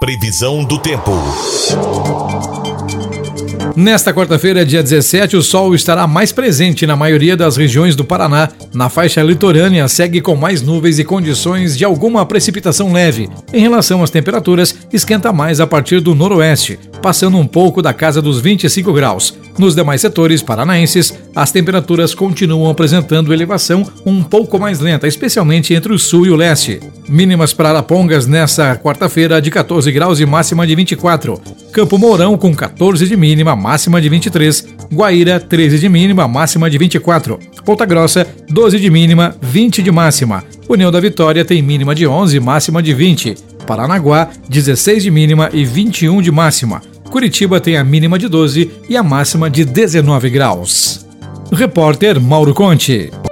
Previsão do tempo. Nesta quarta-feira, dia 17, o sol estará mais presente na maioria das regiões do Paraná. Na faixa litorânea, segue com mais nuvens e condições de alguma precipitação leve. Em relação às temperaturas, esquenta mais a partir do noroeste, passando um pouco da casa dos 25 graus. Nos demais setores paranaenses, as temperaturas continuam apresentando elevação um pouco mais lenta, especialmente entre o sul e o leste. Mínimas para Arapongas nesta quarta-feira de 14 graus e máxima de 24. Campo Mourão com 14 de mínima, máxima de 23. Guaíra, 13 de mínima, máxima de 24. Ponta Grossa, 12 de mínima, 20 de máxima. União da Vitória tem mínima de 11, máxima de 20. Paranaguá, 16 de mínima e 21 de máxima. Curitiba tem a mínima de 12 e a máxima de 19 graus. Repórter Mauro Conte.